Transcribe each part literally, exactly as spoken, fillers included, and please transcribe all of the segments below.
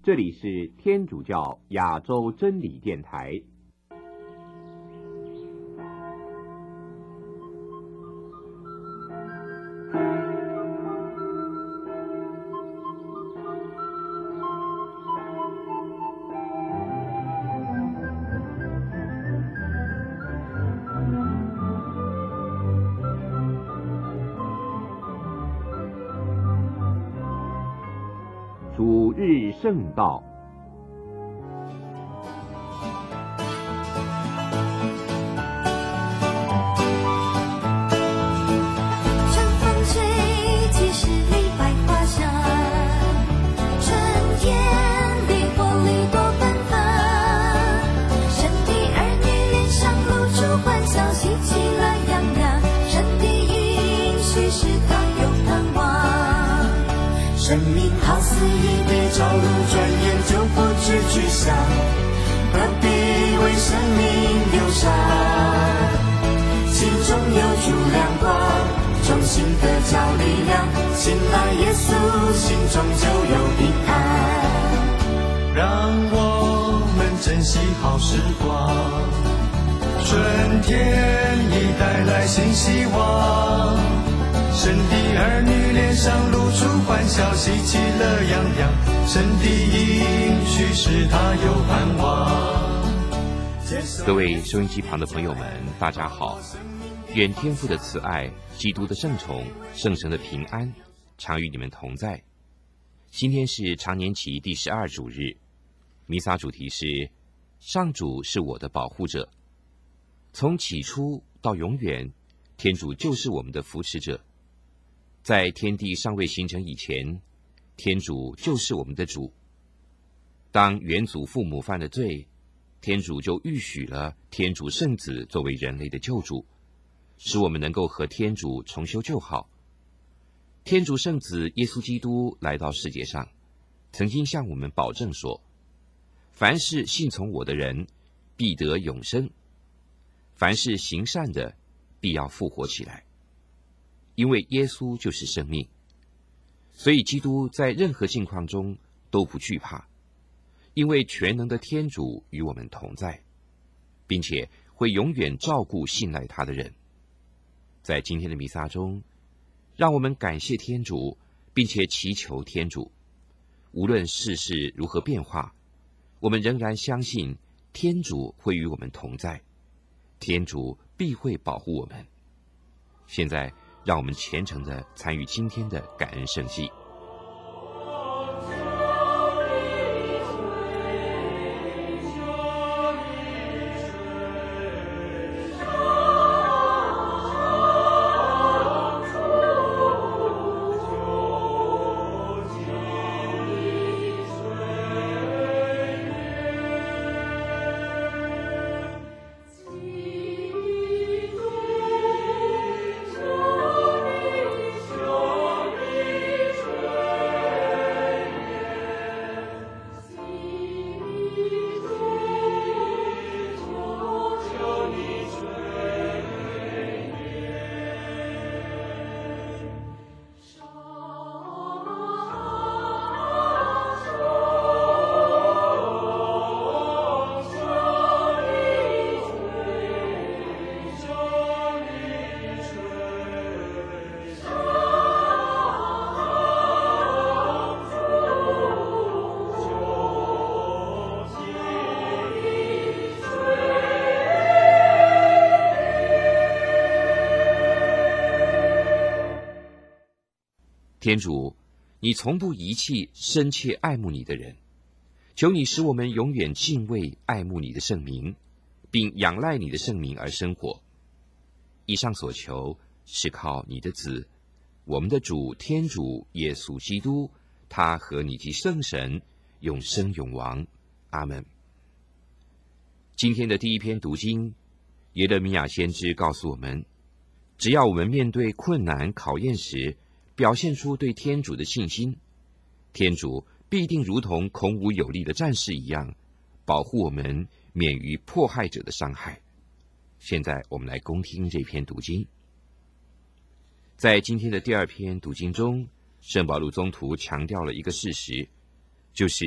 这里是天主教亚洲真理电台。主日圣道， 春风吹，几十里百花香，春天里活力多奔放，神的儿女脸上露出欢笑，喜气乐洋洋，神的应许使他有盼望，生命好似一杯朝露，转眼就不知去向，何必为生命忧伤？心中有主亮光，重新得着力量，信赖耶稣，心中就有平安。 让我们珍惜好时光，春天已带来新希望，神的儿女脸上露出欢笑，喜气乐洋洋，神的应许使他有盼望。 各位收音机旁的朋友们，大家好，愿天父的慈爱、基督的圣宠、圣神的平安常与你们同在。今天是常年期第十二主日，弥撒主题是上主是我的保护者。从起初到永远，天主就是我们的扶持者。在天地尚未形成以前，天主就是我们的主。当原祖父母犯了罪，天主就预许了天主圣子作为人类的救主，使我们能够和天主重修旧好。天主圣子耶稣基督来到世界上，曾经向我们保证说，凡是信从我的人，必得永生；凡是行善的，必要复活起来。因为耶稣就是生命，所以基督在任何境况中都不惧怕，因为全能的天主与我们同在，并且会永远照顾信赖他的人。在今天的弥撒中，让我们感谢天主，并且祈求天主，无论世事如何变化，我们仍然相信天主会与我们同在，天主必会保护我们。现在让我们虔诚地参与今天的感恩圣祭。天主，你从不遗弃深切爱慕你的人，求你使我们永远敬畏爱慕你的圣名，并仰赖你的圣名而生活。以上所求是靠你的子，我们的主天主耶稣基督，他和你及圣神永生永王。阿们。今天的第一篇读经，耶勒米亚先知告诉我们，只要我们面对困难考验时，表现出对天主的信心，天主必定如同孔武有力的战士一样，保护我们免于迫害者的伤害。现在我们来恭听这篇读经。在今天的第二篇读经中，圣保禄宗徒强调了一个事实，就是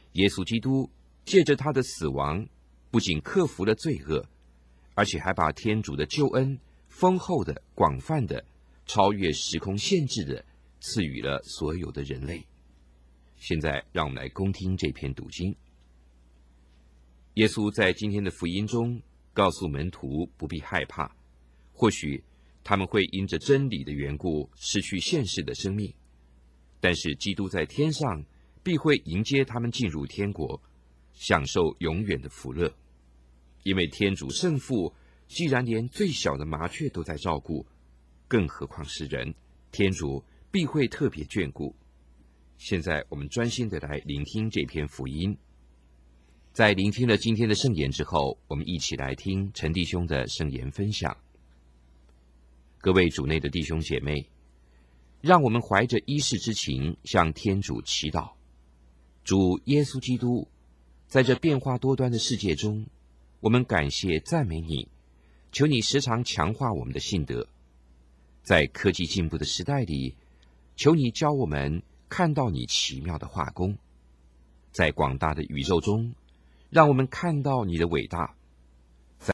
耶稣基督借着他的死亡，不仅克服了罪恶，而且还把天主的救恩丰厚的、广泛的、超越时空限制的赐予了所有的人类。现在让我们来恭听这篇读经。耶稣在今天的福音中告诉门徒不必害怕，或许他们会因着真理的缘故失去现世的生命，但是基督在天上必会迎接他们进入天国，享受永远的福乐。因为天主圣父既然连最小的麻雀都在照顾，更何况是人，天主必会特别眷顾。现在我们专心的来聆听这篇福音。在聆听了今天的圣言之后，我们一起来听陈弟兄的圣言分享。各位主内的弟兄姐妹，让我们怀着依世之情向天主祈祷。主耶稣基督，在这变化多端的世界中，我们感谢赞美你，求你时常强化我们的信德。在科技进步的时代里，求你教我们看到你奇妙的画工。在广大的宇宙中，让我们看到你的伟大，